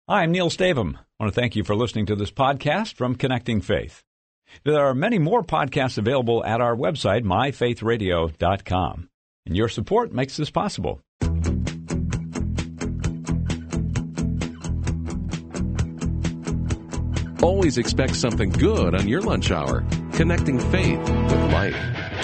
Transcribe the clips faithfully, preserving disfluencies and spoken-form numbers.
Hi, I'm Neil Stavum. I want to thank you for listening to this podcast from Connecting Faith. There are many more podcasts available at our website, my faith radio dot com. And your support makes this possible. Always expect something good on your lunch hour. Connecting Faith with Life.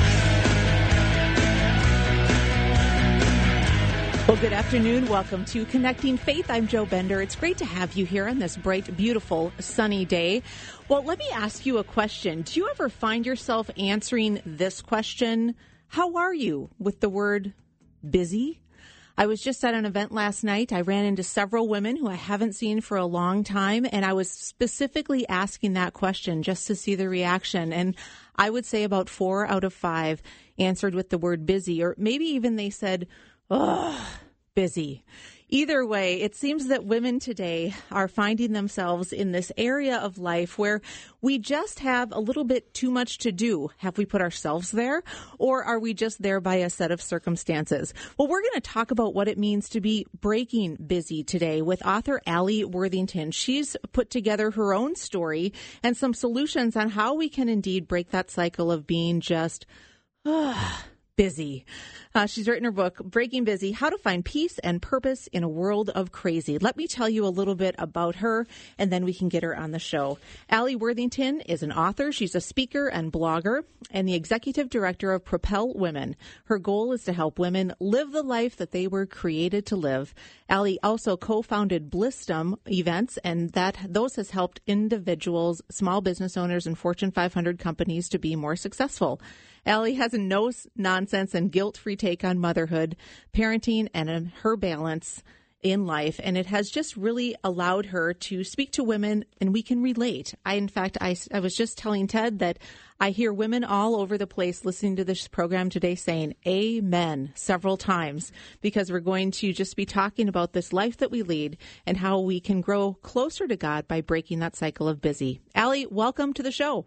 Well, good afternoon. Welcome to Connecting Faith. I'm Joe Bender. It's great to have you here on this bright, beautiful, sunny day. Well, let me ask you a question. Do you ever find yourself answering this question? How are you? With the word busy? I was just at an event last night. I ran into several women who I haven't seen for a long time, and I was specifically asking that question just to see the reaction. And I would say about four out of five answered with the word busy, or maybe even they said, ugh, busy. Either way, it seems that women today are finding themselves in this area of life where we just have a little bit too much to do. Have we put ourselves there, or are we just there by a set of circumstances? Well, we're going to talk about what it means to be breaking busy today with author Allie Worthington. She's put together her own story and some solutions on how we can indeed break that cycle of being just uh, busy. Uh, she's written her book, Breaking Busy, How to Find Peace and Purpose in a World of Crazy. Let me tell you a little bit about her, and then we can get her on the show. Allie Worthington is an author. She's a speaker and blogger and the executive director of Propel Women. Her goal is to help women live the life that they were created to live. Allie also co-founded Blissdom Events, and that those has helped individuals, small business owners, and Fortune five hundred companies to be more successful. Allie has a no-nonsense and guilt-free take on motherhood, parenting, and her balance in life, and it has just really allowed her to speak to women, and we can relate. I, in fact, I, I was just telling Ted that I hear women all over the place listening to this program today saying amen several times, because we're going to just be talking about this life that we lead and how we can grow closer to God by breaking that cycle of busy. Allie, welcome to the show.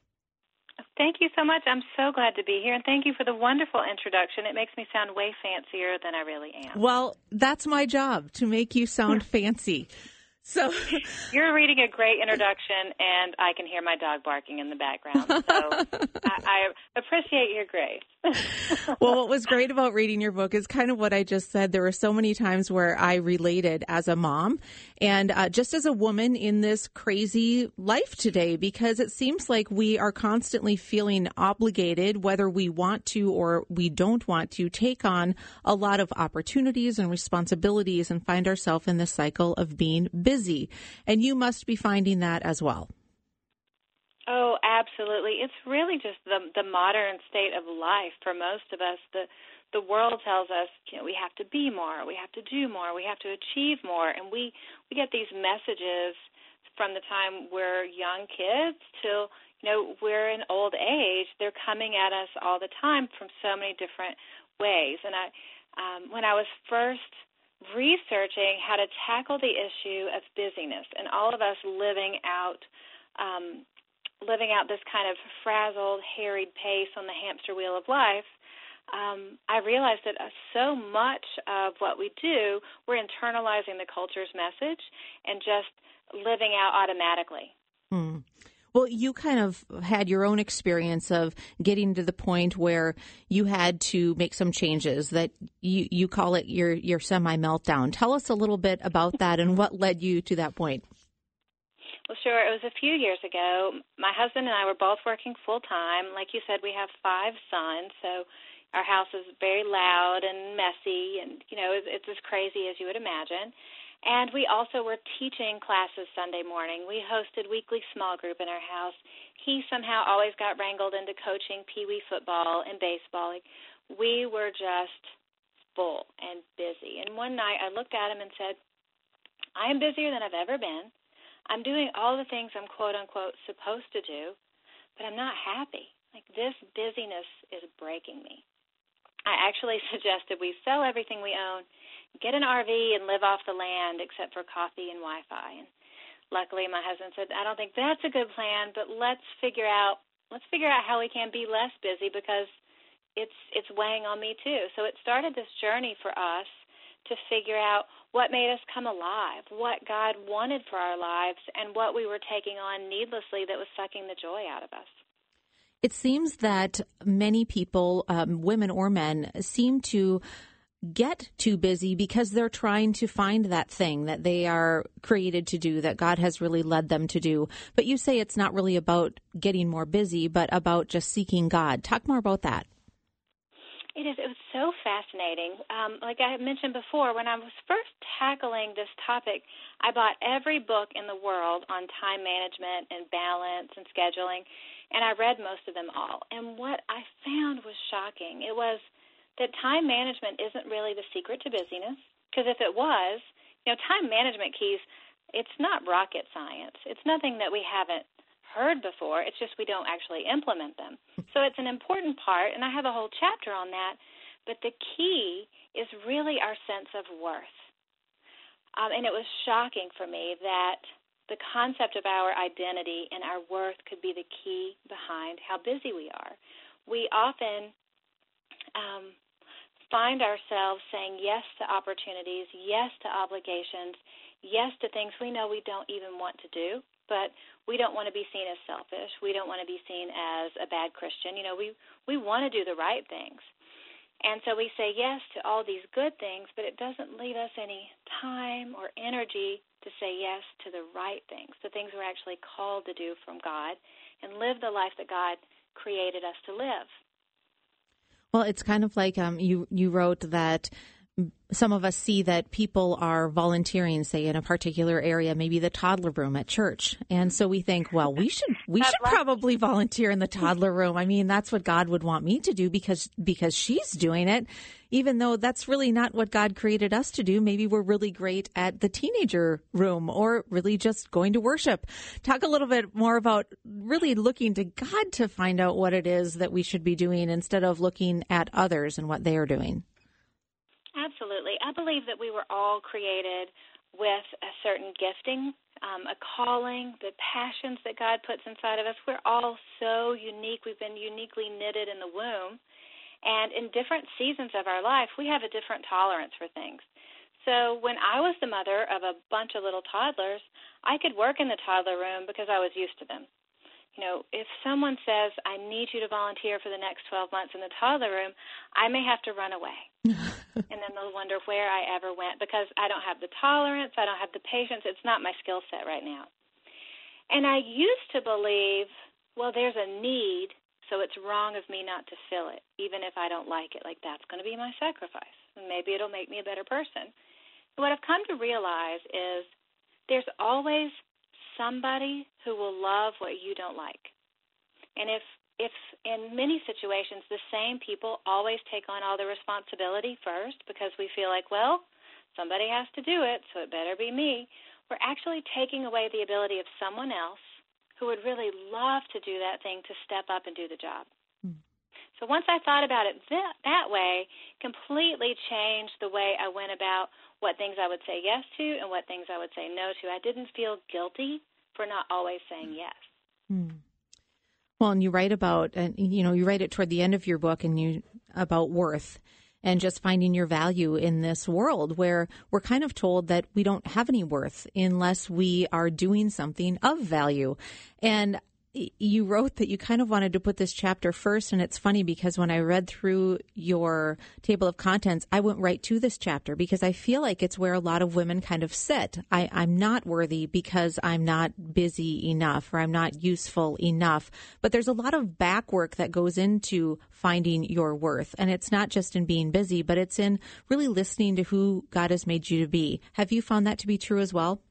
Thank you so much. I'm so glad to be here, and thank you for the wonderful introduction. It makes me sound way fancier than I really am. Well, that's my job, to make you sound fancy. So you're reading a great introduction, and I can hear my dog barking in the background. So I, I appreciate your grace. Well, what was great about reading your book is kind of what I just said. There were so many times where I related as a mom and uh, just as a woman in this crazy life today, because it seems like we are constantly feeling obligated, whether we want to or we don't want to, take on a lot of opportunities and responsibilities and find ourselves in this cycle of being busy. Busy, and you must be finding that as well. Oh, absolutely. It's really just the the modern state of life for most of us. The the world tells us, you know, we have to be more, we have to do more, we have to achieve more, and we, we get these messages from the time we're young kids till, you know, we're in old age. They're coming at us all the time from so many different ways. And I, um, when I was first researching how to tackle the issue of busyness and all of us living out um, living out this kind of frazzled, harried pace on the hamster wheel of life, um, I realized that uh, so much of what we do, we're internalizing the culture's message and just living out automatically. Hmm. Well, you kind of had your own experience of getting to the point where you had to make some changes that you, you call it your, your semi-meltdown. Tell us a little bit about that and what led you to that point. Well, sure. It was a few years ago. My husband and I were both working full-time. Like you said, we have five sons, so our house is very loud and messy, and, you know, it's, it's as crazy as you would imagine. And we also were teaching classes Sunday morning. We hosted weekly small group in our house. He somehow always got wrangled into coaching peewee football and baseball. We were just full and busy. And one night I looked at him and said, I am busier than I've ever been. I'm doing all the things I'm quote-unquote supposed to do, but I'm not happy. Like, this busyness is breaking me. I actually suggested we sell everything we own, get an R V, and live off the land except for coffee and Wi-Fi. And luckily, my husband said, I don't think that's a good plan, but let's figure out let's figure out how we can be less busy because it's it's weighing on me too. So it started this journey for us to figure out what made us come alive, what God wanted for our lives, and what we were taking on needlessly that was sucking the joy out of us. It seems that many people, um, women or men, seem to get too busy because they're trying to find that thing that they are created to do, that God has really led them to do. But you say it's not really about getting more busy, but about just seeking God. Talk more about that. It is. It was so fascinating. Um, like I had mentioned before, when I was first tackling this topic, I bought every book in the world on time management and balance and scheduling, and I read most of them all. And what I found was shocking. It was that time management isn't really the secret to busyness, because if it was, you know, time management keys, it's not rocket science. It's nothing that we haven't heard before. It's just we don't actually implement them. So it's an important part, and I have a whole chapter on that, but the key is really our sense of worth. Um, and it was shocking for me that the concept of our identity and our worth could be the key behind how busy we are. We often um, find ourselves saying yes to opportunities, yes to obligations, yes to things we know we don't even want to do, but we don't want to be seen as selfish. We don't want to be seen as a bad Christian. You know, we, we want to do the right things. And so we say yes to all these good things, but it doesn't leave us any time or energy to say yes to the right things, the things we're actually called to do from God and live the life that God created us to live. Well, it's kind of like um, you, you wrote that some of us see that people are volunteering, say, in a particular area, maybe the toddler room at church. And so we think, well, we should we should probably volunteer in the toddler room. I mean, that's what God would want me to do because because she's doing it, even though that's really not what God created us to do. Maybe we're really great at the teenager room or really just going to worship. Talk a little bit more about really looking to God to find out what it is that we should be doing instead of looking at others and what they are doing. Absolutely. I believe that we were all created with a certain gifting, um, a calling, the passions that God puts inside of us. We're all so unique. We've been uniquely knitted in the womb. And in different seasons of our life, we have a different tolerance for things. So when I was the mother of a bunch of little toddlers, I could work in the toddler room because I was used to them. You know, if someone says, I need you to volunteer for the next twelve months in the toddler room, I may have to run away. And then they'll wonder where I ever went because I don't have the tolerance, I don't have the patience, it's not my skill set right now. And I used to believe, well, there's a need, so it's wrong of me not to fill it, even if I don't like it. Like, that's going to be my sacrifice, and maybe it'll make me a better person. And what I've come to realize is there's always somebody who will love what you don't like. And if if in many situations the same people always take on all the responsibility first because we feel like, well, somebody has to do it, so it better be me, we're actually taking away the ability of someone else who would really love to do that thing to step up and do the job. Hmm. So once I thought about it that, that way, completely changed the way I went about what things I would say yes to and what things I would say no to. I didn't feel guilty for not always saying yes. Hmm. Well, and you write about, and you know, you write it toward the end of your book, and you about worth and just finding your value in this world where we're kind of told that we don't have any worth unless we are doing something of value. And you wrote that you kind of wanted to put this chapter first, and it's funny because when I read through your table of contents, I went right to this chapter because I feel like it's where a lot of women kind of sit. I, I'm not worthy because I'm not busy enough or I'm not useful enough. But there's a lot of back work that goes into finding your worth, and it's not just in being busy, but it's in really listening to who God has made you to be. Have you found that to be true as well?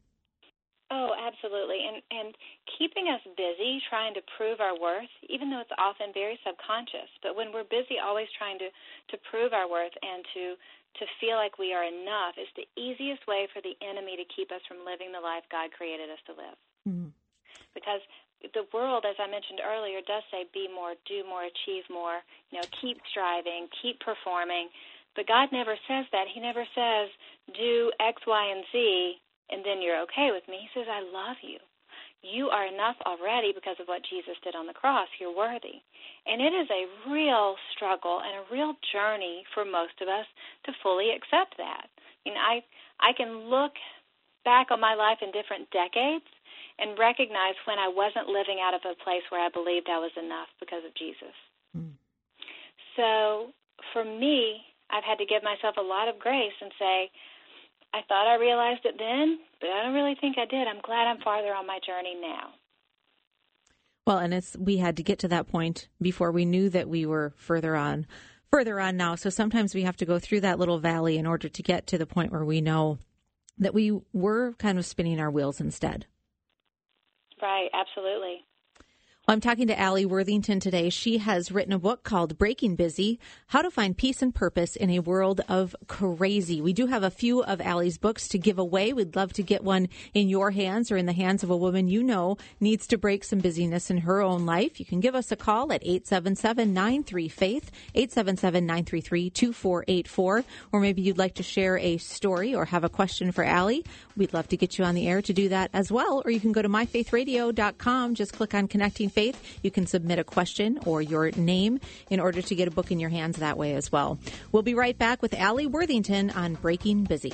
Oh, absolutely. And and keeping us busy trying to prove our worth, even though it's often very subconscious, but when we're busy always trying to, to prove our worth and to, to feel like we are enough is the easiest way for the enemy to keep us from living the life God created us to live. Mm-hmm. Because the world, as I mentioned earlier, does say be more, do more, achieve more, you know, keep striving, keep performing. But God never says that. He never says do X, Y, and Z, and then you're okay with me. He says, I love you. You are enough already because of what Jesus did on the cross. You're worthy. And it is a real struggle and a real journey for most of us to fully accept that, I mean, I I can look back on my life in different decades and recognize when I wasn't living out of a place where I believed I was enough because of Jesus. Mm. So for me, I've had to give myself a lot of grace and say, I thought I realized it then, but I don't really think I did. I'm glad I'm farther on my journey now. Well, and it's we had to get to that point before we knew that we were further on, further on now. So sometimes we have to go through that little valley in order to get to the point where we know that we were kind of spinning our wheels instead. Right, absolutely. Well, I'm talking to Allie Worthington today. She has written a book called Breaking Busy, How to Find Peace and Purpose in a World of Crazy. We do have a few of Allie's books to give away. We'd love to get one in your hands or in the hands of a woman you know needs to break some busyness in her own life. You can give us a call at eight seven seven, nine three, faith, eight seven seven, nine three three, two four eight four. Or maybe you'd like to share a story or have a question for Allie. We'd love to get you on the air to do that as well. Or you can go to my faith radio dot com. Just click on Connecting Faith. You can submit a question or your name in order to get a book in your hands that way as well. We'll be right back with Allie Worthington on Breaking Busy.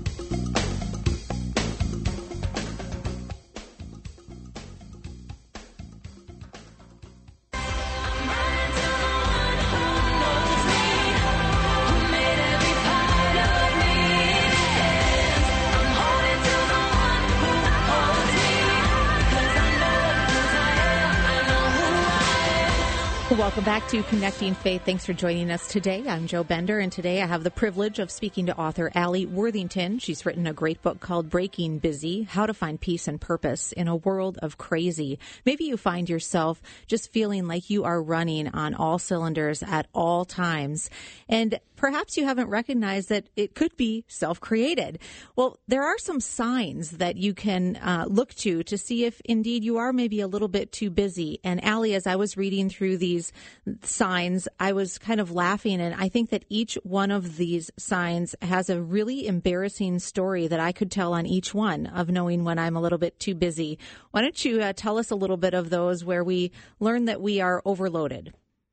Welcome back to Connecting Faith. Thanks for joining us today. I'm Jo Bender, and today I have the privilege of speaking to author Allie Worthington. She's written a great book called Breaking Busy, How to Find Peace and Purpose in a World of Crazy. Maybe you find yourself just feeling like you are running on all cylinders at all times, and perhaps you haven't recognized that it could be self-created. Well, there are some signs that you can uh, look to to see if indeed you are maybe a little bit too busy. And Allie, as I was reading through these signs, I was kind of laughing, and I think that each one of these signs has a really embarrassing story that I could tell on each one of knowing when I'm a little bit too busy. Why don't you uh, tell us a little bit of those where we learn that we are overloaded?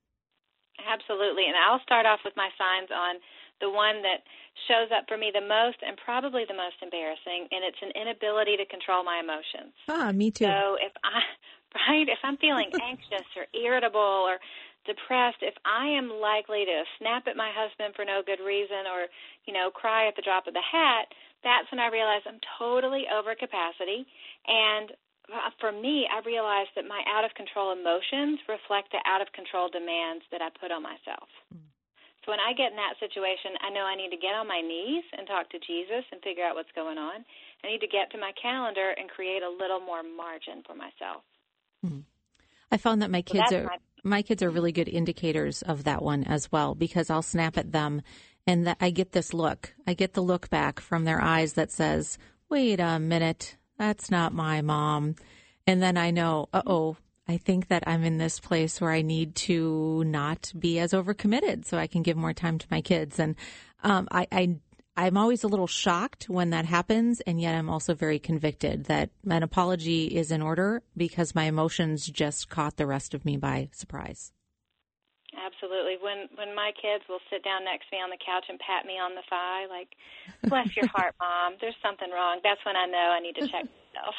Absolutely, and I'll start off with my signs on the one that shows up for me the most and probably the most embarrassing, and it's an inability to control my emotions. Ah, me too. So if I, right, if I'm feeling anxious or irritable or depressed, if I am likely to snap at my husband for no good reason or, you know, cry at the drop of the hat, that's when I realize I'm totally over capacity. And for me, I realized that my out-of-control emotions reflect the out-of-control demands that I put on myself. Mm. So when I get in that situation, I know I need to get on my knees and talk to Jesus and figure out what's going on. I need to get to my calendar and create a little more margin for myself. Mm. I found that my kids so are my... my kids are really good indicators of that one as well, because I'll snap at them and that I get this look. I get the look back from their eyes that says, wait a minute, that's not my mom. And then I know, uh-oh, I think that I'm in this place where I need to not be as overcommitted so I can give more time to my kids. And um, I, I, I'm always a little shocked when that happens, and yet I'm also very convicted that an apology is in order because my emotions just caught the rest of me by surprise. Absolutely. When when my kids will sit down next to me on the couch and pat me on the thigh, like, bless your heart, Mom, there's something wrong, that's when I know I need to check myself.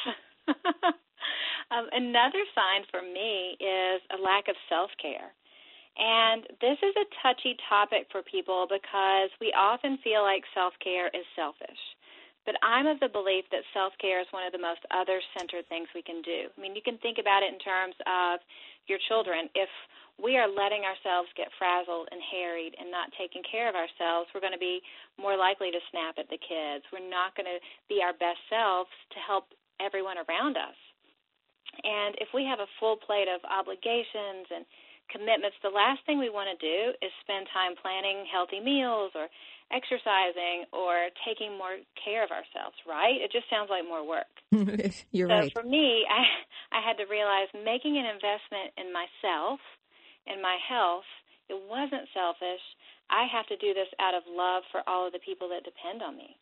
um, another sign for me is a lack of self-care. And this is a touchy topic for people because we often feel like self-care is selfish. But I'm of the belief that self-care is one of the most other-centered things we can do. I mean, you can think about it in terms of your children. If we are letting ourselves get frazzled and harried and not taking care of ourselves, we're going to be more likely to snap at the kids. We're not going to be our best selves to help everyone around us. And if we have a full plate of obligations and commitments, the last thing we want to do is spend time planning healthy meals or exercising or taking more care of ourselves, right? It just sounds like more work. You're so right. For me, I, I had to realize making an investment in myself and my health, it wasn't selfish. I have to do this out of love for all of the people that depend on me.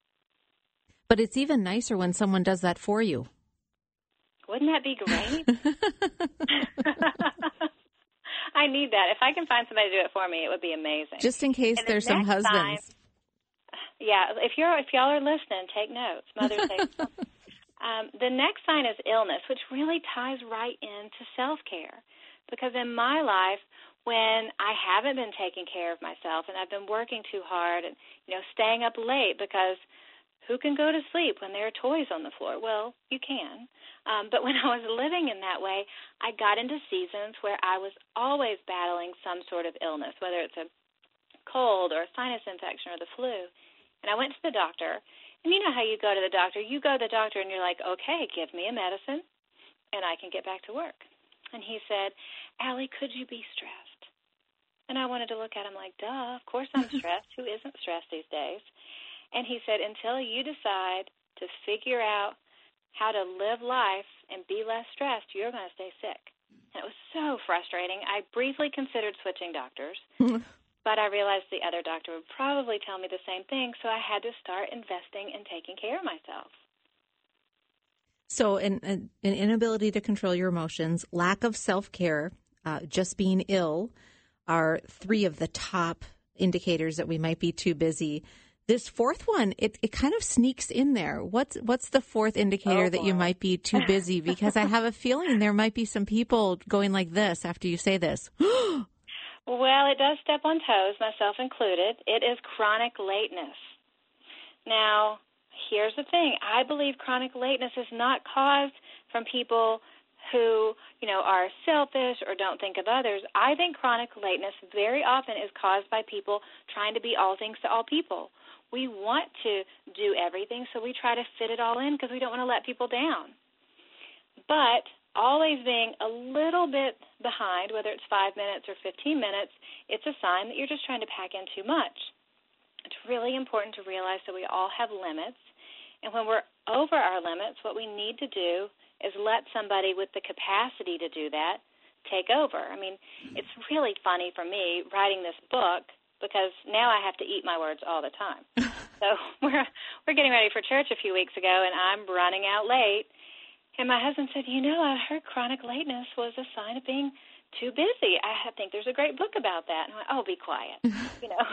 But it's even nicer when someone does that for you. Wouldn't that be great? I need that. If I can find somebody to do it for me, it would be amazing. Just in case the there's some husbands. Sign, Yeah, if you're if y'all are listening, take notes. Mother's Day. um, the next sign is illness, which really ties right into self-care. Because in my life, when I haven't been taking care of myself and I've been working too hard and, you know, staying up late, because who can go to sleep when there are toys on the floor? Well, you can. Um, but when I was living in that way, I got into seasons where I was always battling some sort of illness, whether it's a cold or a sinus infection or the flu. And I went to the doctor. And you know how you go to the doctor. You go to the doctor and you're like, okay, give me a medicine and I can get back to work. And he said, Allie, could you be stressed? And I wanted to look at him like, duh, of course I'm stressed. Who isn't stressed these days? And he said, until you decide to figure out how to live life and be less stressed, you're going to stay sick. And it was so frustrating. I briefly considered switching doctors, but I realized the other doctor would probably tell me the same thing, so I had to start investing in taking care of myself. So an, an inability to control your emotions, lack of self-care, uh, just being ill are three of the top indicators that we might be too busy. This fourth one, it, it kind of sneaks in there. What's what's the fourth indicator oh, that you might be too busy? Because I have a feeling there might be some people going like this after you say this. Well, it does step on toes, myself included. It is chronic lateness. Now, here's the thing. I believe chronic lateness is not caused from people who, you know, are selfish or don't think of others. I think chronic lateness very often is caused by people trying to be all things to all people. We want to do everything, so we try to fit it all in because we don't want to let people down. But always being a little bit behind, whether it's five minutes or fifteen minutes, it's a sign that you're just trying to pack in too much. It's really important to realize that we all have limits, and when we're over our limits, what we need to do is let somebody with the capacity to do that take over. I mean, it's really funny for me writing this book because now I have to eat my words all the time. So we're we're getting ready for church a few weeks ago, and I'm running out late. And my husband said, you know, I heard chronic lateness was a sign of being too busy. I think there's a great book about that. And I went, oh, be quiet, you know.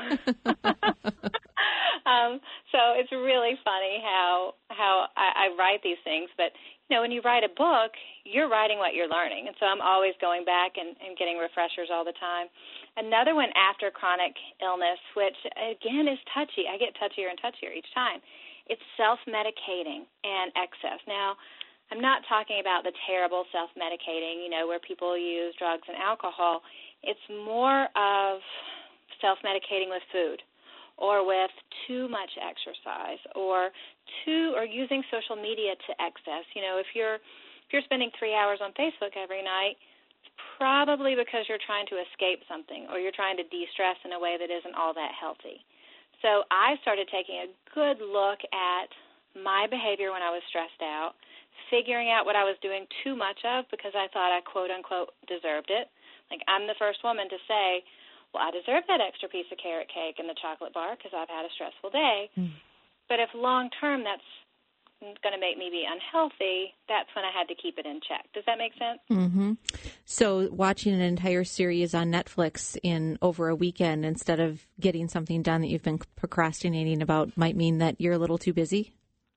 um, so it's really funny how how I, I write these things. But, you know, when you write a book, you're writing what you're learning. And so I'm always going back and, and getting refreshers all the time. Another one after chronic illness, which, again, is touchy. I get touchier and touchier each time. It's self-medicating and excess. Now, I'm not talking about the terrible self-medicating, you know, where people use drugs and alcohol. It's more of self-medicating with food or with too much exercise or too or using social media to excess. You know, if you're if you're spending three hours on Facebook every night, it's probably because you're trying to escape something or you're trying to de-stress in a way that isn't all that healthy. So I started taking a good look at my behavior when I was stressed out, figuring out what I was doing too much of because I thought I, quote-unquote, deserved it. Like, I'm the first woman to say, well, I deserve that extra piece of carrot cake and the chocolate bar because I've had a stressful day. Mm. But if long-term that's going to make me be unhealthy, that's when I had to keep it in check. Does that make sense? Mm-hmm. So watching an entire series on Netflix in over a weekend instead of getting something done that you've been procrastinating about might mean that you're a little too busy?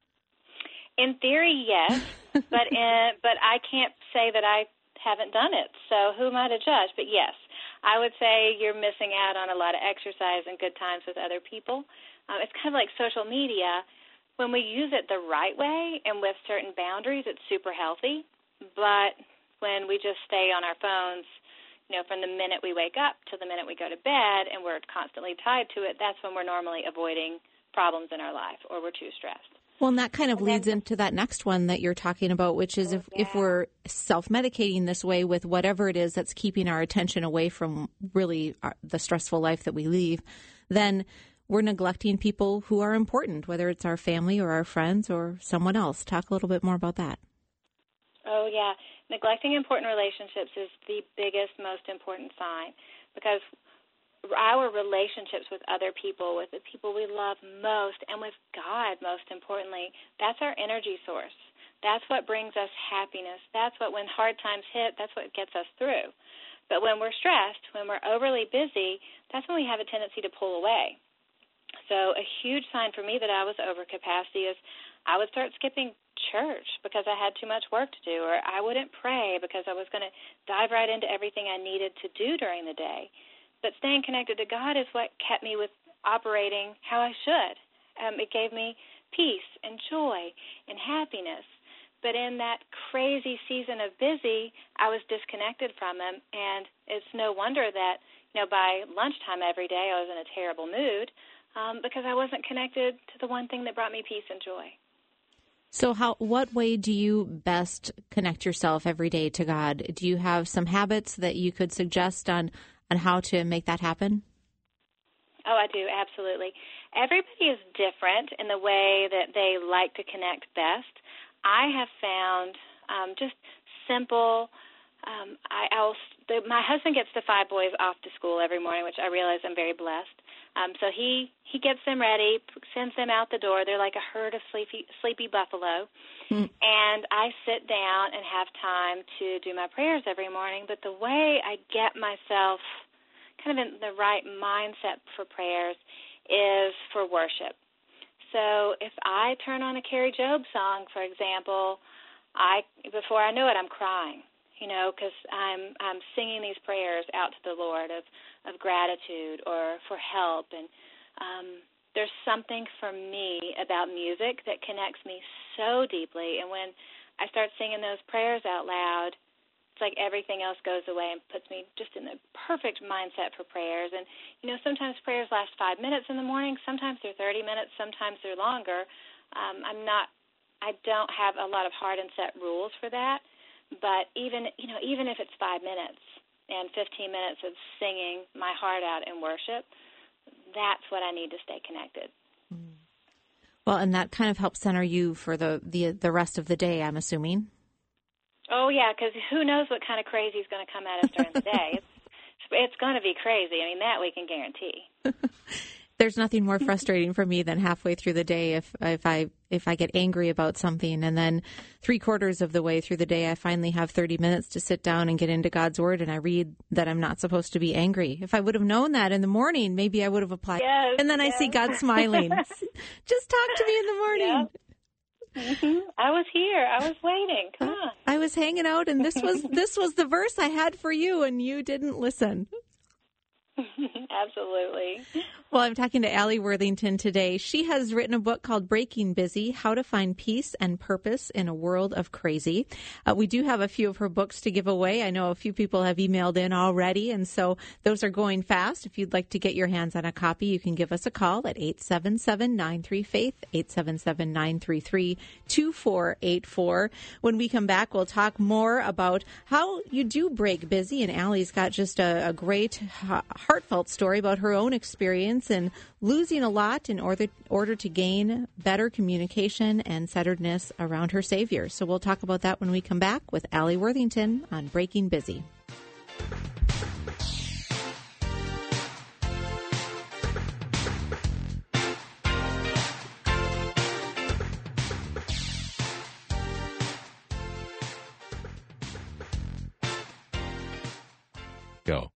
In theory, yes, but in, but I can't say that I haven't done it, so who am I to judge? But yes, I would say you're missing out on a lot of exercise and good times with other people. Um, it's kind of like social media. When we use it the right way and with certain boundaries, it's super healthy, but when we just stay on our phones, you know, from the minute we wake up to the minute we go to bed and we're constantly tied to it, that's when we're normally avoiding problems in our life or we're too stressed. Well, and that kind of leads into that next one that you're talking about, which is if, if we're self-medicating this way with whatever it is that's keeping our attention away from really our, the stressful life that we lead, then we're neglecting people who are important, whether it's our family or our friends or someone else. Talk a little bit more about that. Oh, yeah. Neglecting important relationships is the biggest, most important sign because our relationships with other people, with the people we love most, and with God, most importantly, that's our energy source. That's what brings us happiness. That's what, when hard times hit, that's what gets us through. But when we're stressed, when we're overly busy, that's when we have a tendency to pull away. So a huge sign for me that I was over capacity is I would start skipping church because I had too much work to do, or I wouldn't pray because I was going to dive right into everything I needed to do during the day. But staying connected to God is what kept me with operating how I should. Um, it gave me peace and joy and happiness. But in that crazy season of busy, I was disconnected from Him, and it's no wonder that, you know, by lunchtime every day I was in a terrible mood um, because I wasn't connected to the one thing that brought me peace and joy. So how, what way do you best connect yourself every day to God? Do you have some habits that you could suggest on, on how to make that happen? Oh, I do, absolutely. Everybody is different in the way that they like to connect best. I have found um, just simple, um, I, I'll, the, my husband gets the five boys off to school every morning, which I realize I'm very blessed. Um, so he, he gets them ready, sends them out the door. They're like a herd of sleepy, sleepy buffalo. Mm. And I sit down and have time to do my prayers every morning. But the way I get myself kind of in the right mindset for prayers is for worship. So if I turn on a Carrie Job song, for example, I before I know it, I'm crying, you know, because I'm I'm singing these prayers out to the Lord of, of gratitude or for help. And um, there's something for me about music that connects me so deeply. And when I start singing those prayers out loud, it's like everything else goes away and puts me just in the perfect mindset for prayers. And, you know, sometimes prayers last five minutes in the morning. Sometimes they're thirty minutes. Sometimes they're longer. Um, I'm not, I don't have a lot of hard and set rules for that. But even, you know, even if it's five minutes and fifteen minutes of singing my heart out in worship, that's what I need to stay connected. Well, and that kind of helps center you for the, the, the rest of the day, I'm assuming. Oh, yeah, because who knows what kind of crazy is going to come at us during the day. It's, it's going to be crazy. I mean, that we can guarantee. There's nothing more frustrating for me than halfway through the day if if I if I get angry about something, and then three quarters of the way through the day I finally have thirty minutes to sit down and get into God's Word, and I read that I'm not supposed to be angry. If I would have known that in the morning, maybe I would have applied. Yes, and then yes. I see God smiling. Just talk to me in the morning. Yep. Mm-hmm. I was here. I was waiting. Come on. I was hanging out, and this was this was the verse I had for you, and you didn't listen. Absolutely. Well, I'm talking to Allie Worthington today. She has written a book called Breaking Busy, How to Find Peace and Purpose in a World of Crazy. Uh, we do have a few of her books to give away. I know a few people have emailed in already, and so those are going fast. If you'd like to get your hands on a copy, you can give us a call at eight seven seven, nine three, faith, eight seven seven, nine three three, two four eight four. When we come back, we'll talk more about how you do break busy, and Allie's got just a, a great, heartfelt story about her own experience and losing a lot in order order to gain better communication and centeredness around her Savior. So we'll talk about that when we come back with Allie Worthington on Breaking Busy. Go.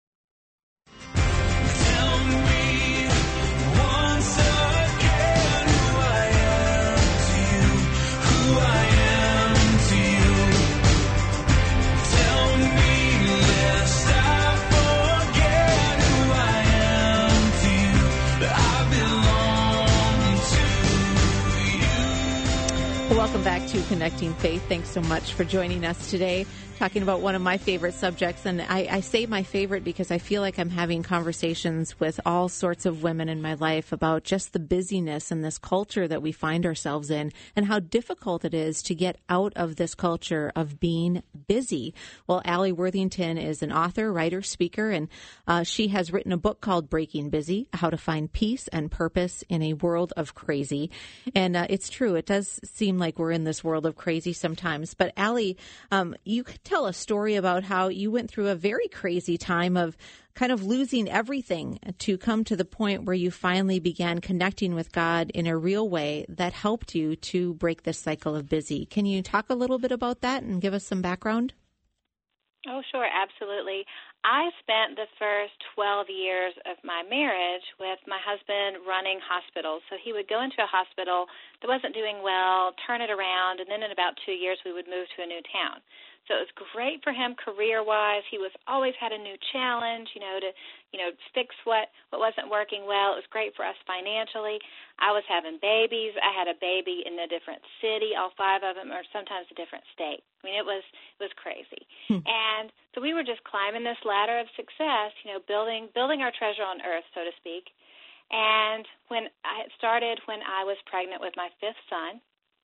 Welcome back to Connecting Faith. Thanks so much for joining us today, talking about one of my favorite subjects. And I, I say my favorite because I feel like I'm having conversations with all sorts of women in my life about just the busyness and this culture that we find ourselves in and how difficult it is to get out of this culture of being busy. Well, Allie Worthington is an author, writer, speaker, and uh, she has written a book called Breaking Busy, How to Find Peace and Purpose in a World of Crazy. And uh, it's true. It does seem like we're in this world of crazy sometimes. But Allie, um, you could tell a story about how you went through a very crazy time of kind of losing everything to come to the point where you finally began connecting with God in a real way that helped you to break this cycle of busy. Can you talk a little bit about that and give us some background? Oh, sure, absolutely. I spent the first twelve years of my marriage with my husband running hospitals. So he would go into a hospital that wasn't doing well, turn it around, and then in about two years we would move to a new town. So it was great for him career-wise. He was always had a new challenge, you know, to, you know, fix what, what wasn't working well. It was great for us financially. I was having babies. I had a baby in a different city, all five of them, or sometimes a different state. I mean, it was it was crazy. Hmm. And so we were just climbing this ladder of success, you know, building building our treasure on earth, so to speak. And when I it started when I was pregnant with my fifth son,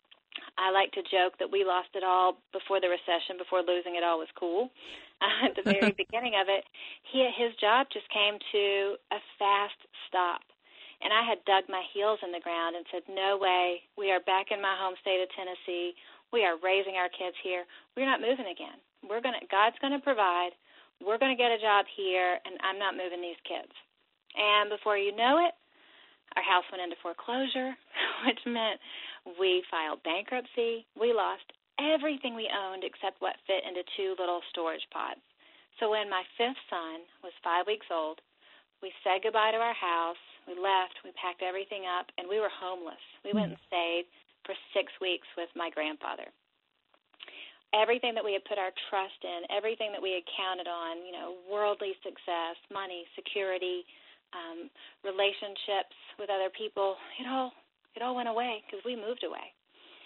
I like to joke that we lost it all before the recession, before losing it all was cool. Uh, at the very beginning of it, he, his job just came to a fast stop. And I had dug my heels in the ground and said, no way, we are back in my home state of Tennessee. We are raising our kids here. We're not moving again. We're gonna, God's going to provide. We're going to get a job here, and I'm not moving these kids. And before you know it, our house went into foreclosure, which meant we filed bankruptcy. We lost everything we owned except what fit into two little storage pods. So when my fifth son was five weeks old, we said goodbye to our house. We left. We packed everything up, and we were homeless. We mm-hmm. went and stayed for six weeks with my grandfather. Everything that we had put our trust in, everything that we had counted on, you know, worldly success, money, security, um, relationships with other people, it all it all went away because we moved away.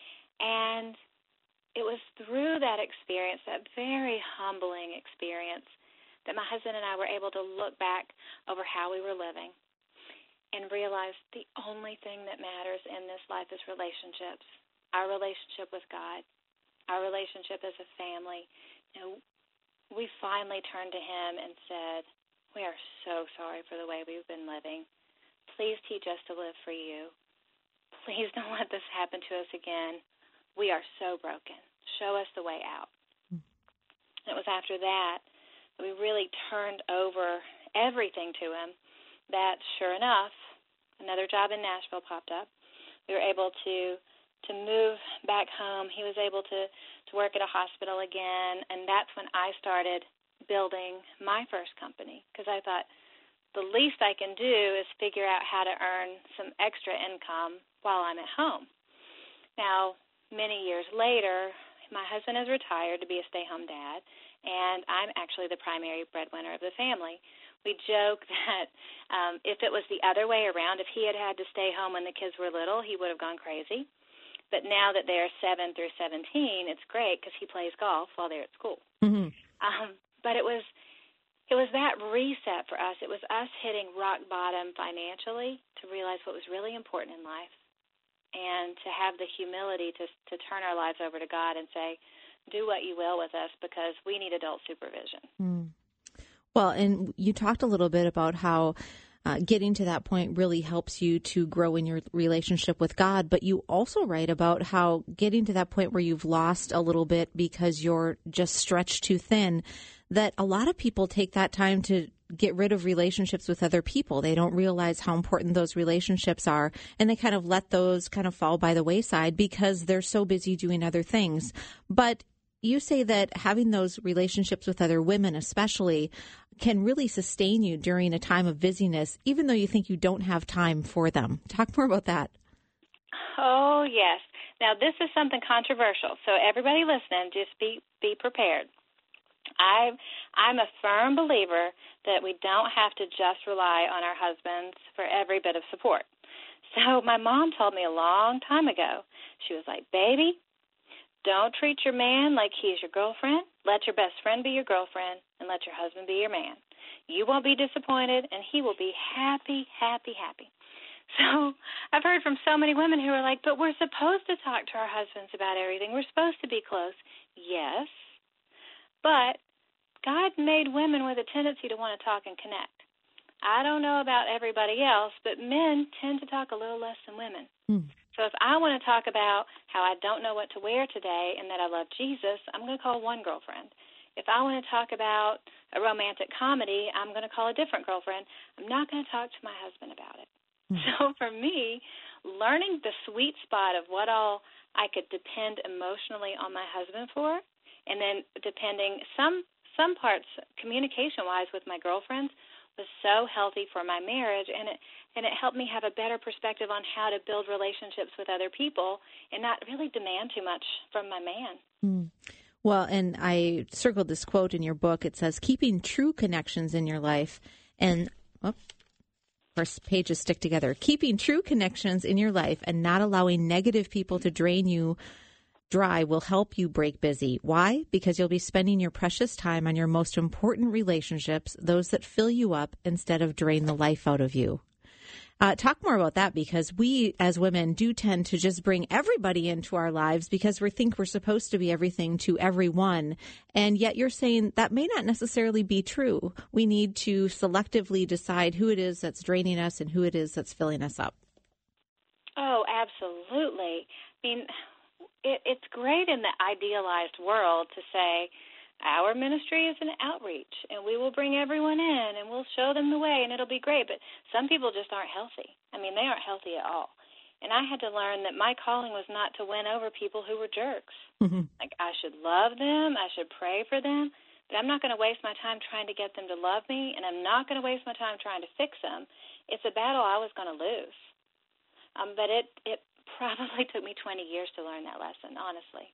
And it was through that experience, that very humbling experience, that my husband and I were able to look back over how we were living and realize the only thing that matters in this life is relationships, our relationship with God, our relationship as a family. You know, we finally turned to him and said, we are so sorry for the way we've been living. Please teach us to live for you. Please don't let this happen to us again. We are so broken. Show us the way out. Mm. And it was after that that we really turned over everything to him that, sure enough, another job in Nashville popped up. We were able to to move back home. He was able to, to work at a hospital again, and that's when I started building my first company, because I thought the least I can do is figure out how to earn some extra income while I'm at home. Now, many years later, my husband is retired to be a stay-home dad, and I'm actually the primary breadwinner of the family. We joke that um, if it was the other way around, if he had had to stay home when the kids were little, he would have gone crazy. But now that they're seven through seventeen, it's great because he plays golf while they're at school. Mm-hmm. Um, but it was it was that reset for us. It was us hitting rock bottom financially to realize what was really important in life, and to have the humility to to turn our lives over to God and say, do what you will with us because we need adult supervision. Mm. Well, and you talked a little bit about how uh, getting to that point really helps you to grow in your relationship with God, but you also write about how getting to that point where you've lost a little bit because you're just stretched too thin, that a lot of people take that time to get rid of relationships with other people. They don't realize how important those relationships are, and they kind of let those kind of fall by the wayside because they're so busy doing other things. But you say that having those relationships with other women especially can really sustain you during a time of busyness, even though you think you don't have time for them. Talk more about that. Oh, yes. Now, this is something controversial, so everybody listening, just be, be prepared. I, I'm a firm believer that we don't have to just rely on our husbands for every bit of support. So my mom told me a long time ago, she was like, baby, don't treat your man like he's your girlfriend. Let your best friend be your girlfriend, and let your husband be your man. You won't be disappointed, and he will be happy, happy, happy. So I've heard from so many women who are like, but we're supposed to talk to our husbands about everything. We're supposed to be close. Yes, but God made women with a tendency to want to talk and connect. I don't know about everybody else, but men tend to talk a little less than women. Mm. So if I want to talk about how I don't know what to wear today and that I love Jesus, I'm going to call one girlfriend. If I want to talk about a romantic comedy, I'm going to call a different girlfriend. I'm not going to talk to my husband about it. Mm. So for me, learning the sweet spot of what all I could depend emotionally on my husband for, and then depending some some parts, communication-wise with my girlfriends, was so healthy for my marriage, and it and it helped me have a better perspective on how to build relationships with other people and not really demand too much from my man. Mm. Well, and I circled this quote in your book. It says, keeping true connections in your life and, oh, of course, pages stick together, keeping true connections in your life and not allowing negative people to drain you dry will help you break busy. Why? Because you'll be spending your precious time on your most important relationships, those that fill you up instead of drain the life out of you. Uh, talk more about that, because we as women do tend to just bring everybody into our lives because we think we're supposed to be everything to everyone. And yet you're saying that may not necessarily be true. We need to selectively decide who it is that's draining us and who it is that's filling us up. Oh, absolutely. I mean, it, it's great in the idealized world to say, our ministry is an outreach, and we will bring everyone in, and we'll show them the way, and it'll be great. But some people just aren't healthy. I mean, they aren't healthy at all. And I had to learn that my calling was not to win over people who were jerks. Mm-hmm. Like, I should love them, I should pray for them, but I'm not going to waste my time trying to get them to love me, and I'm not going to waste my time trying to fix them. It's a battle I was going to lose. Um, but it, it probably took me twenty years to learn that lesson, honestly.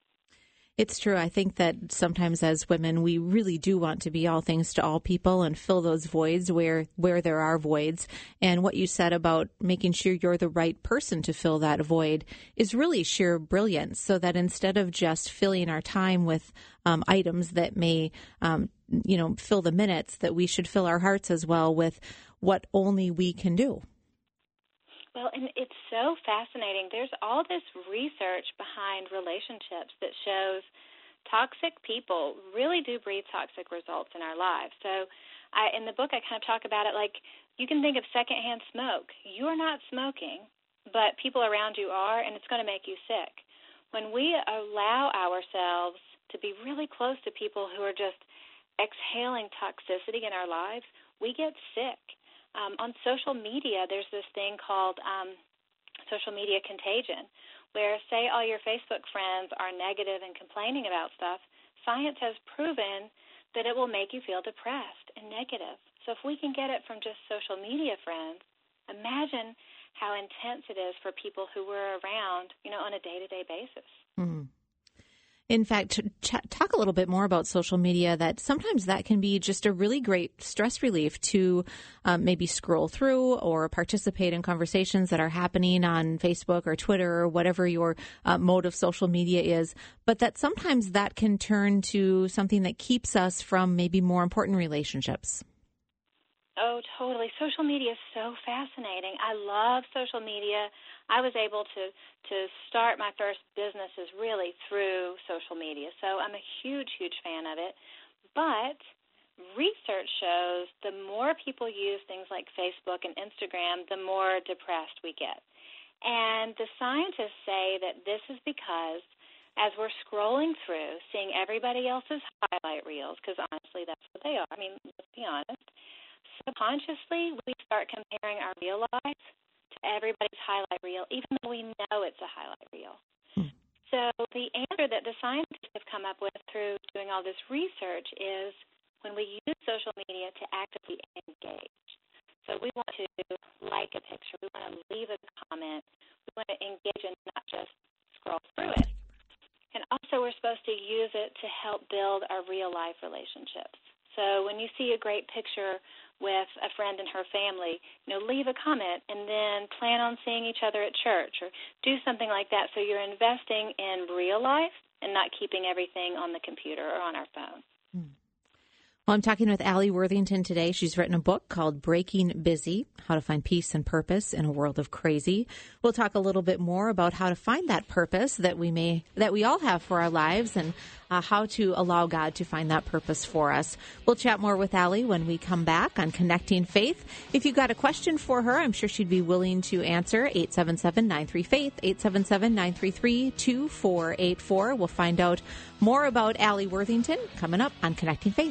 It's true. I think that sometimes as women, we really do want to be all things to all people and fill those voids where, where there are voids. And what you said about making sure you're the right person to fill that void is really sheer brilliance, so that instead of just filling our time with um, items that may, um, you know, fill the minutes, that we should fill our hearts as well with what only we can do. Well, and it's so fascinating. There's all this research behind relationships that shows toxic people really do breed toxic results in our lives. So I, in the book, I kind of talk about it like you can think of secondhand smoke. You are not smoking, but people around you are, and it's going to make you sick. When we allow ourselves to be really close to people who are just exhaling toxicity in our lives, we get sick. Um, on social media, there's this thing called um, social media contagion, where say all your Facebook friends are negative and complaining about stuff, science has proven that it will make you feel depressed and negative. So if we can get it from just social media friends, imagine how intense it is for people who we're around, you know, on a day-to-day basis. Mm. In fact, ch- talk a little bit more about social media, that sometimes that can be just a really great stress relief to um, maybe scroll through or participate in conversations that are happening on Facebook or Twitter or whatever your uh, mode of social media is, but that sometimes that can turn to something that keeps us from maybe more important relationships. Oh, totally. Social media is so fascinating. I love social media. I was able to, to start my first businesses really through social media, so I'm a huge, huge fan of it. But research shows the more people use things like Facebook and Instagram, the more depressed we get. And the scientists say that this is because as we're scrolling through, seeing everybody else's highlight reels, because honestly that's what they are, I mean, let's be honest, subconsciously, we start comparing our real lives to everybody's highlight reel, even though we know it's a highlight reel. Hmm. So the answer that the scientists have come up with through doing all this research is when we use social media to actively engage. So we want to like a picture, we want to leave a comment, we want to engage and not just scroll through it. And also we're supposed to use it to help build our real-life relationships. So when you see a great picture with a friend and her family, you know, leave a comment and then plan on seeing each other at church or do something like that, so you're investing in real life and not keeping everything on the computer or on our phone. Hmm. Well, I'm talking with Allie Worthington today. She's written a book called Breaking Busy, How to Find Peace and Purpose in a World of Crazy. We'll talk a little bit more about how to find that purpose that we may, that we all have for our lives, and uh, how to allow God to find that purpose for us. We'll chat more with Allie when we come back on Connecting Faith. If you've got a question for her, I'm sure she'd be willing to answer. eight seven seven, nine three, faith, eight seven seven, nine three three, two four eight four. We'll find out more about Allie Worthington coming up on Connecting Faith.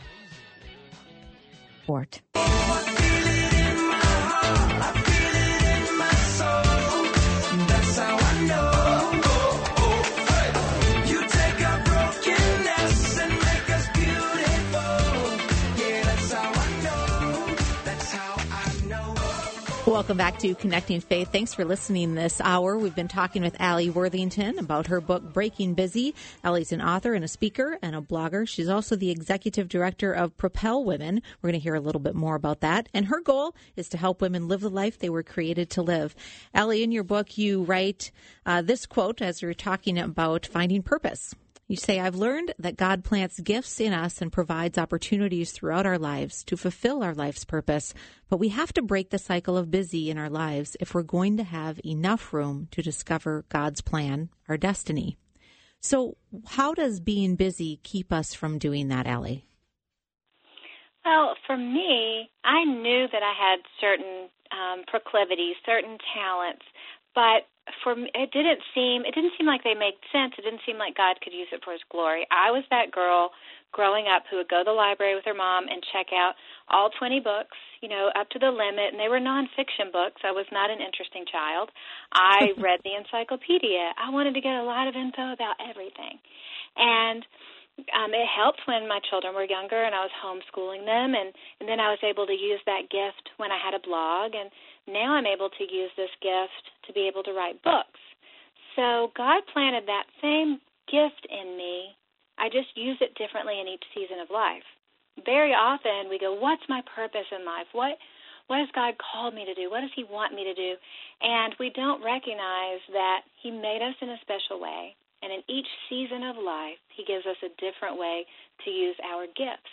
Sport. Welcome back to Connecting Faith. Thanks for listening this hour. We've been talking with Allie Worthington about her book, Breaking Busy. Allie's an author and a speaker and a blogger. She's also the executive director of Propel Women. We're going to hear a little bit more about that. And her goal is to help women live the life they were created to live. Allie, in your book, you write uh, this quote as you're talking about finding purpose. You say, I've learned that God plants gifts in us and provides opportunities throughout our lives to fulfill our life's purpose. But we have to break the cycle of busy in our lives if we're going to have enough room to discover God's plan, our destiny. So how does being busy keep us from doing that, Allie? Well, for me, I knew that I had certain um, proclivities, certain talents, but for me, it didn't seem it didn't seem like they made sense. It didn't seem like God could use it for His glory. I was that girl growing up who would go to the library with her mom and check out all twenty books, you know, up to the limit, and they were nonfiction books. I was not an interesting child. I read the encyclopedia. I wanted to get a lot of info about everything, and Um, it helped when my children were younger and I was homeschooling them, and, and then I was able to use that gift when I had a blog, and now I'm able to use this gift to be able to write books. So God planted that same gift in me. I just use it differently in each season of life. Very often we go, what's my purpose in life? What what has God called me to do? What does He want me to do? And we don't recognize that He made us in a special way. And in each season of life, He gives us a different way to use our gifts.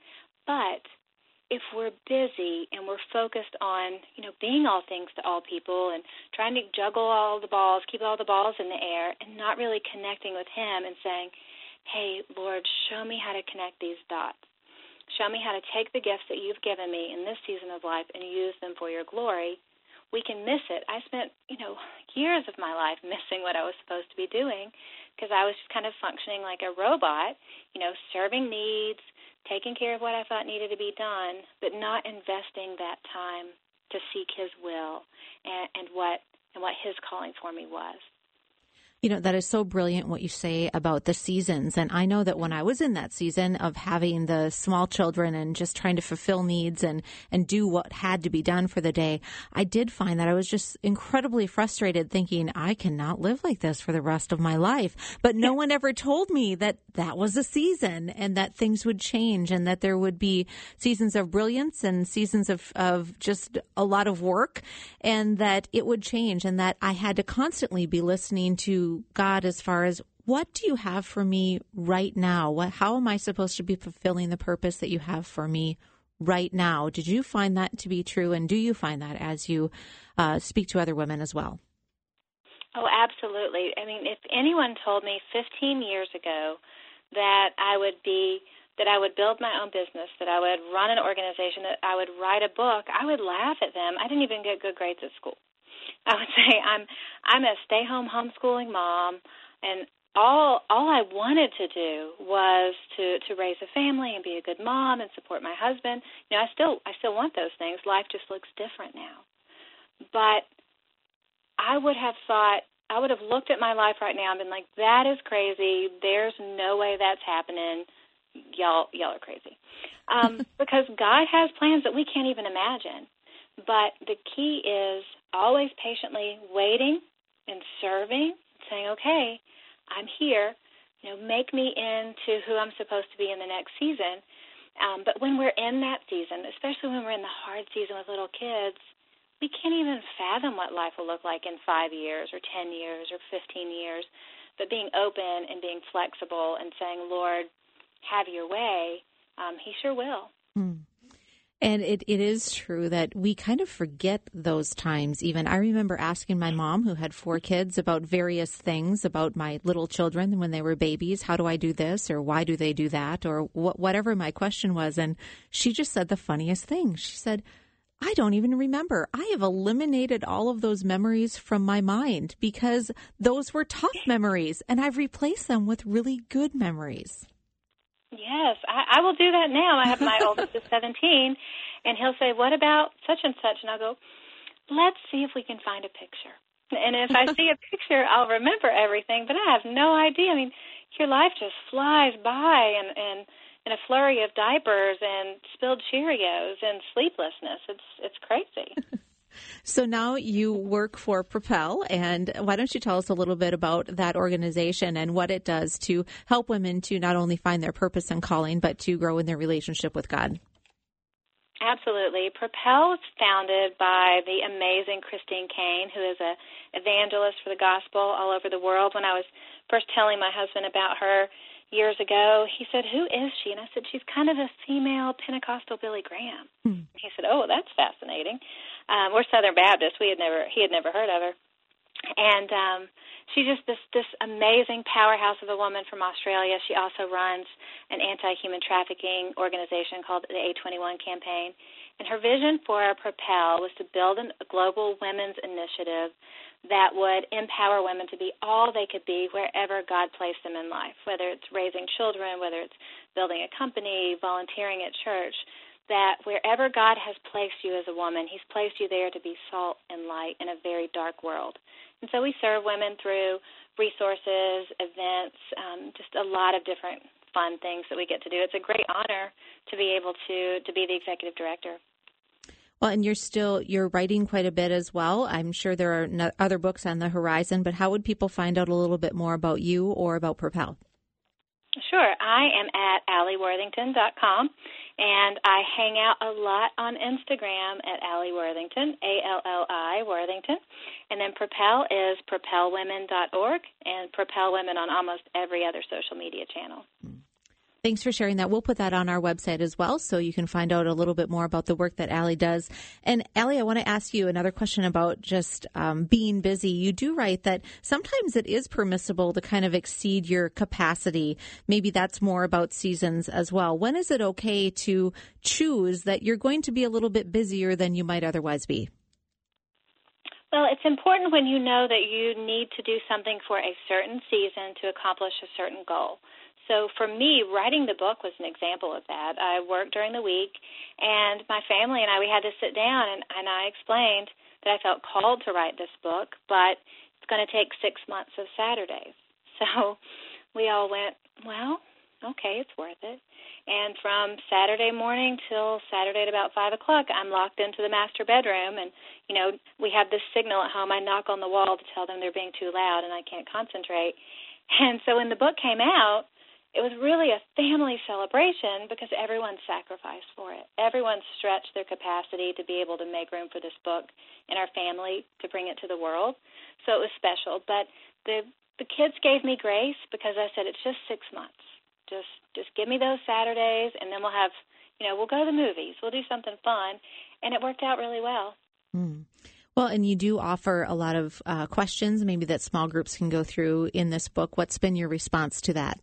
But if we're busy and we're focused on, you know, being all things to all people and trying to juggle all the balls, keep all the balls in the air, and not really connecting with Him and saying, hey, Lord, show me how to connect these dots. Show me how to take the gifts that You've given me in this season of life and use them for Your glory, we can miss it. I spent, you know, years of my life missing what I was supposed to be doing because I was just kind of functioning like a robot, you know, serving needs, taking care of what I thought needed to be done, but not investing that time to seek His will and, and what and what His calling for me was. You know, that is so brilliant what you say about the seasons. And I know that when I was in that season of having the small children and just trying to fulfill needs and, and do what had to be done for the day, I did find that I was just incredibly frustrated thinking, I cannot live like this for the rest of my life. But no one ever told me that that was a season and that things would change and that there would be seasons of brilliance and seasons of, of just a lot of work and that it would change and that I had to constantly be listening to God as far as what do you have for me right now? What, how am I supposed to be fulfilling the purpose that you have for me right now? Did you find that to be true? And do you find that as you uh, speak to other women as well? Oh, absolutely. I mean, if anyone told me fifteen years ago that I would be, that I would build my own business, that I would run an organization, that I would write a book, I would laugh at them. I didn't even get good grades at school. I would say I'm I'm a stay-home homeschooling mom, and all all I wanted to do was to, to raise a family and be a good mom and support my husband. You know, I still I still want those things. Life just looks different now. But I would have thought, I would have looked at my life right now and been like, that is crazy. There's no way that's happening. Y'all, y'all are crazy. Um, because God has plans that we can't even imagine. But the key is always patiently waiting and serving, saying, okay, I'm here. You know, make me into who I'm supposed to be in the next season. Um, but when we're in that season, especially when we're in the hard season with little kids, we can't even fathom what life will look like in five years or ten years or fifteen years. But being open and being flexible and saying, Lord, have your way, um, He sure will. Mm. And it, it is true that we kind of forget those times even. I remember asking my mom, who had four kids, about various things about my little children when they were babies. How do I do this? Or why do they do that? Or wh- whatever my question was. And she just said the funniest thing. She said, I don't even remember. I have eliminated all of those memories from my mind because those were tough memories, and I've replaced them with really good memories. Yes, I, I will do that now. I have my oldest is seventeen, and he'll say, what about such and such? And I'll go, let's see if we can find a picture. And if I see a picture, I'll remember everything, but I have no idea. I mean, your life just flies by and, and in a flurry of diapers and spilled Cheerios and sleeplessness. It's it's crazy. So now you work for Propel, and why don't you tell us a little bit about that organization and what it does to help women to not only find their purpose and calling, but to grow in their relationship with God? Absolutely. Propel was founded by the amazing Christine Caine, who is an evangelist for the gospel all over the world. When I was first telling my husband about her years ago, he said, "Who is she?" And I said, "She's kind of a female Pentecostal Billy Graham." Hmm. He said, "Oh, that's fascinating." Um, we're Southern Baptists. We had never, he had never heard of her. And um, she's just this, this amazing powerhouse of a woman from Australia. She also runs an anti-human trafficking organization called the A twenty-one Campaign. And her vision for Propel was to build an, a global women's initiative that would empower women to be all they could be wherever God placed them in life, whether it's raising children, whether it's building a company, volunteering at church, that wherever God has placed you as a woman, he's placed you there to be salt and light in a very dark world. And so we serve women through resources, events, um, just a lot of different fun things that we get to do. It's a great honor to be able to, to be the executive director. Well, and you're still, you're writing quite a bit as well. I'm sure there are no other books on the horizon, but how would people find out a little bit more about you or about Propel? Sure. I am at Allie Worthington dot com, and I hang out a lot on Instagram at Allie Worthington, A L L I Worthington. And then Propel is propel women dot org and Propel Women on almost every other social media channel. Thanks for sharing that. We'll put that on our website as well, so you can find out a little bit more about the work that Allie does. And Allie, I want to ask you another question about just um, being busy. You do write that sometimes it is permissible to kind of exceed your capacity. Maybe that's more about seasons as well. When is it okay to choose that you're going to be a little bit busier than you might otherwise be? Well, it's important when you know that you need to do something for a certain season to accomplish a certain goal. So for me, writing the book was an example of that. I worked during the week, and my family and I, we had to sit down, and, and I explained that I felt called to write this book, but it's going to take six months of Saturdays. So we all went, well, okay, it's worth it. And from Saturday morning till Saturday at about five o'clock, I'm locked into the master bedroom, and, you know, we have this signal at home. I knock on the wall to tell them they're being too loud, and I can't concentrate. And so when the book came out, it was really a family celebration because everyone sacrificed for it. Everyone stretched their capacity to be able to make room for this book in our family to bring it to the world. So it was special. But the the kids gave me grace because I said, it's just six months. Just just give me those Saturdays, and then we'll have, you know, we'll go to the movies. We'll do something fun. And it worked out really well. Mm. Well, and you do offer a lot of uh, questions maybe that small groups can go through in this book. What's been your response to that?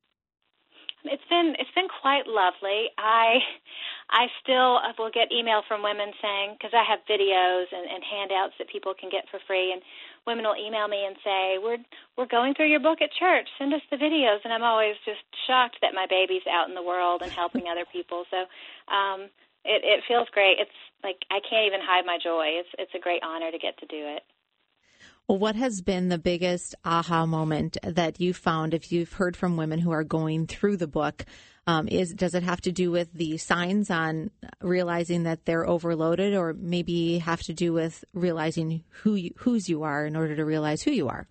It's been it's been quite lovely. I I still will get email from women saying, because I have videos and, and handouts that people can get for free, and women will email me and say, we're we're going through your book at church. Send us the videos. And I'm always just shocked that my baby's out in the world and helping other people. So um, it, it feels great. It's like I can't even hide my joy. It's it's a great honor to get to do it. Well, what has been the biggest aha moment that you found, if you've heard from women who are going through the book? Um, is does it have to do with the signs on realizing that they're overloaded, or maybe have to do with realizing who you, whose you are in order to realize who you are?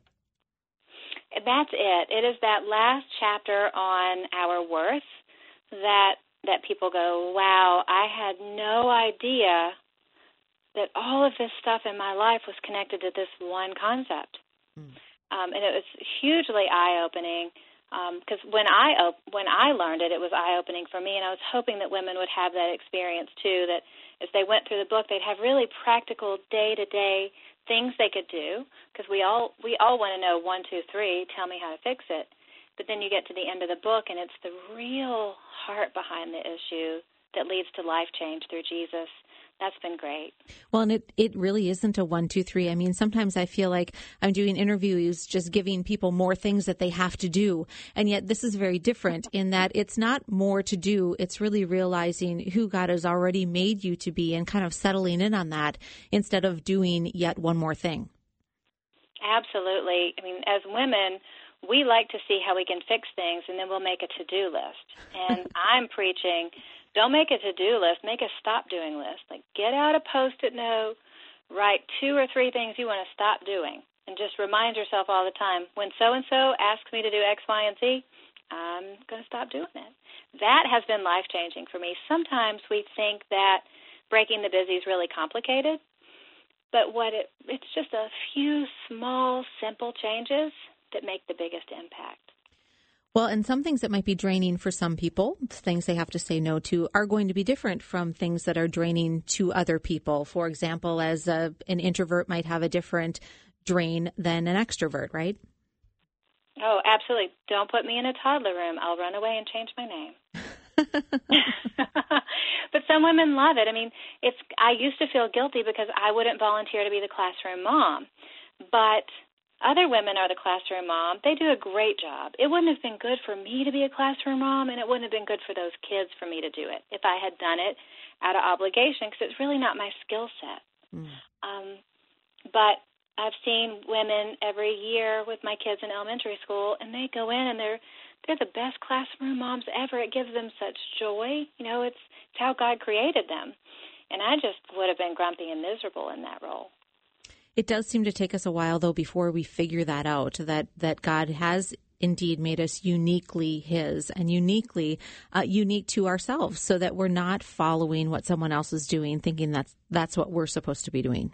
That's it. It is that last chapter on our worth that that people go, wow, I had no idea that all of this stuff in my life was connected to this one concept. Mm. Um, and it was hugely eye-opening because um, when I op- when I learned it, it was eye-opening for me, and I was hoping that women would have that experience too, that as they went through the book, they'd have really practical day-to-day things they could do, because we all, we all want to know one, two, three, tell me how to fix it. But then you get to the end of the book, and it's the real heart behind the issue that leads to life change through Jesus. That's been great. Well, and it, it really isn't a one, two, three. I mean, sometimes I feel like I'm doing interviews just giving people more things that they have to do. And yet this is very different in that it's not more to do. It's really realizing who God has already made you to be and kind of settling in on that instead of doing yet one more thing. Absolutely. I mean, as women, we like to see how we can fix things, and then we'll make a to-do list. And I'm preaching, don't make a to-do list, make a stop-doing list. Like, get out a Post-it note, write two or three things you want to stop doing, and just remind yourself all the time, when so-and-so asks me to do X, Y, and Z, I'm going to stop doing it. That has been life-changing for me. Sometimes we think that breaking the busy is really complicated, but what it, it's just a few small, simple changes that make the biggest impact. Well, and some things that might be draining for some people, things they have to say no to, are going to be different from things that are draining to other people. For example, as a, an introvert might have a different drain than an extrovert, right? Oh, absolutely. Don't put me in a toddler room. I'll run away and change my name. But some women love it. I mean, it's. I used to feel guilty because I wouldn't volunteer to be the classroom mom. But other women are the classroom mom. They do a great job. It wouldn't have been good for me to be a classroom mom, and it wouldn't have been good for those kids for me to do it if I had done it out of obligation, because it's really not my skill set. Mm. Um, but I've seen women every year with my kids in elementary school, and they go in and they're they're the best classroom moms ever. It gives them such joy. You know, it's, it's how God created them. And I just would have been grumpy and miserable in that role. It does seem to take us a while, though, before we figure that out, that, that God has indeed made us uniquely His and uniquely uh, unique to ourselves, so that we're not following what someone else is doing, thinking that's, that's what we're supposed to be doing.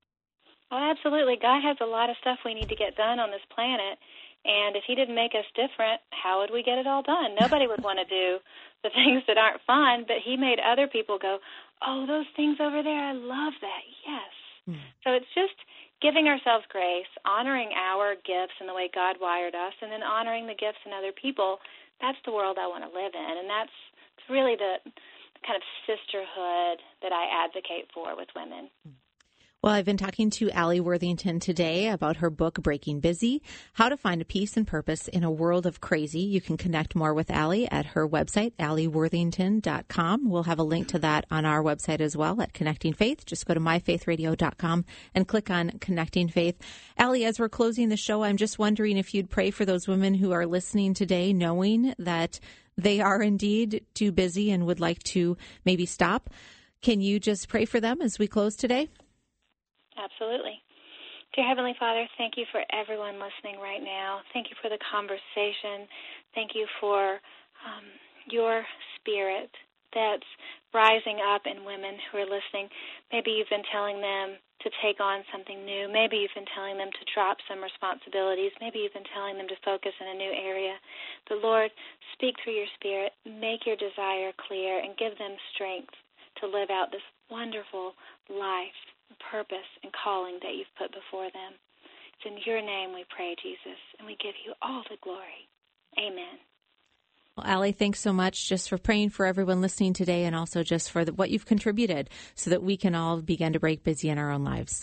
Oh, absolutely. God has a lot of stuff we need to get done on this planet. And if He didn't make us different, how would we get it all done? Nobody would want to do the things that aren't fun, but He made other people go, oh, those things over there, I love that, yes. Mm. So it's just giving ourselves grace, honoring our gifts and the way God wired us, and then honoring the gifts in other people. That's the world I want to live in, and that's really the kind of sisterhood that I advocate for with women. Mm. Well, I've been talking to Allie Worthington today about her book, Breaking Busy, How to Find a Peace and Purpose in a World of Crazy. You can connect more with Allie at her website, allie worthington dot com. We'll have a link to that on our website as well at Connecting Faith. Just go to my faith radio dot com and click on Connecting Faith. Allie, as we're closing the show, I'm just wondering if you'd pray for those women who are listening today, knowing that they are indeed too busy and would like to maybe stop. Can you just pray for them as we close today? Absolutely. Dear Heavenly Father, thank you for everyone listening right now. Thank you for the conversation. Thank you for um, your spirit that's rising up in women who are listening. Maybe you've been telling them to take on something new. Maybe you've been telling them to drop some responsibilities. Maybe you've been telling them to focus in a new area. But Lord, speak through your spirit. Make your desire clear and give them strength to live out this wonderful life, purpose, and calling that you've put before them. It's in your name we pray, Jesus, and we give you all the glory. Amen. Well, Allie, thanks so much just for praying for everyone listening today, and also just for the, what you've contributed so that we can all begin to break busy in our own lives.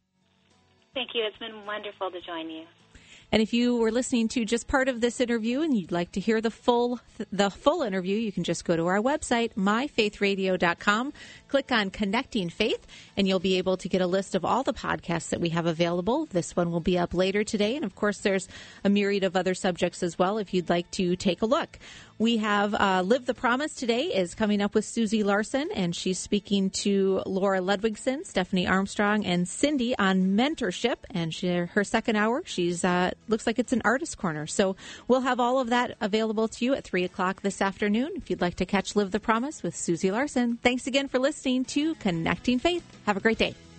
Thank you. It's been wonderful to join you. And if you were listening to just part of this interview and you'd like to hear the full the full interview, you can just go to our website, my faith radio dot com, click on Connecting Faith, and you'll be able to get a list of all the podcasts that we have available. This one will be up later today. And, of course, there's a myriad of other subjects as well if you'd like to take a look. We have uh, Live the Promise today is coming up with Susie Larson, and she's speaking to Laura Ludwigson, Stephanie Armstrong, and Cindy on mentorship. And she, her second hour, she's uh, looks like it's an artist corner. So we'll have all of that available to you at three o'clock this afternoon if you'd like to catch Live the Promise with Susie Larson. Thanks again for listening to Connecting Faith. Have a great day.